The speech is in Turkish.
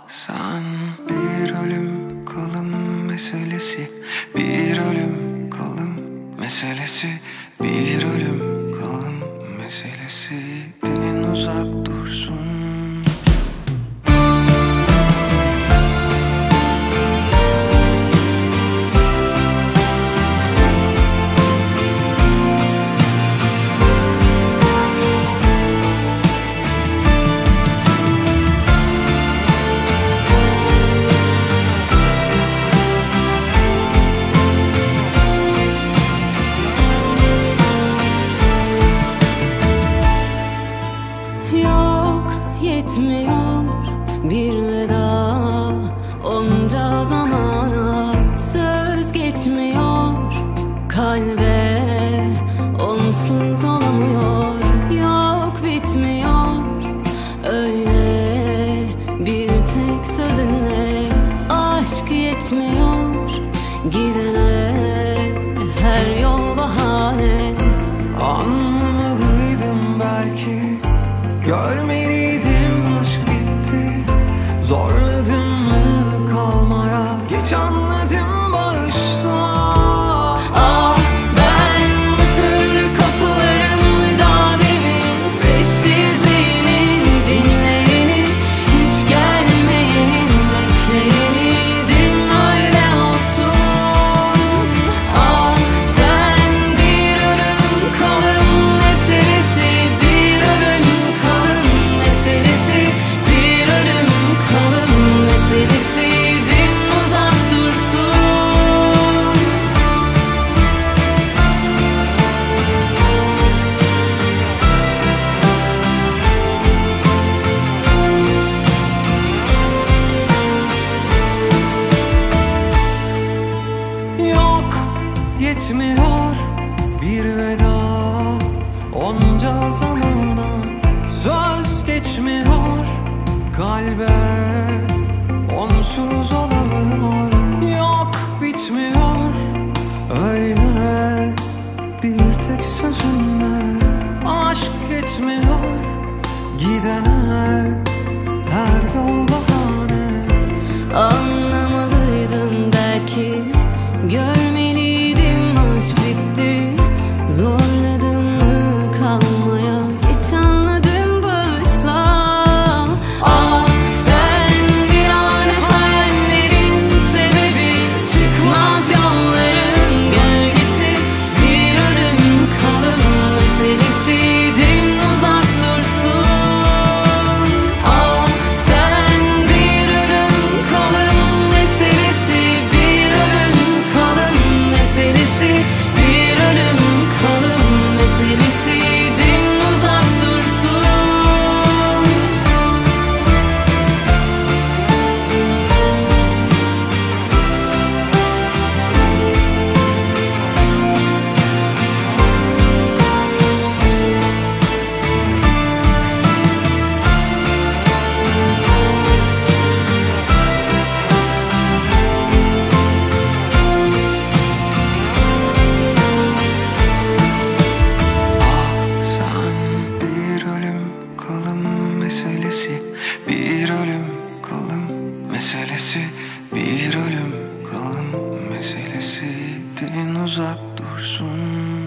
Sen bir ölüm kalım meselesi, bir ölüm kalım meselesi, bir ölüm kalım meselesi. Din uzak dursun. Yok, yetmiyor bir veda. Onca zamana söz geçmiyor. Kalbe onsuz olamıyor. Yok, bitmiyor öyle bir tek sözünle. Aşk yetmiyor gidene, her yol bahane. Anlamalıydım belki, görmeliydim aşk bitti. Zorladım mı kalmaya, geç anladım bağışla. Ah, ben mühürlü kapılarım, cavimin sessizliğinin dinleyeni, hiç gelmeyenin bekleyeniydim, öyle olsun. Ah, sen bir ölüm kalım meselesi, bir ölüm kalım meselesi, bir ölüm kalım meselesi. Din uzak dursun. Yok, yetmiyor bir veda. Onca zamana söz geçmiyor. Kalbe onsuz olamıyor. Yok, bitmiyor öyle bir tek sözünle. Aşk yetmiyor gidene, her yol bahane. Anlamalıydım belki, görmeliydim aşk bitti. Zorladım mı kalmaya, geç anladım bağışla. Ah, sen virane hayallerin sebebi, çıkmaz yolların gölgesi, bir ölüm kalım meselesi. Din uzak dursun. Ah, sen bir ölüm kalım meselesi, bir ölüm kalım meselesi, bir ölüm kalım meselesi. Din uzak dursun. Sen bir ölüm kalım meselesi, bir ölüm kalım meselesi, bir ölüm kalım meselesi. Din uzak dursun.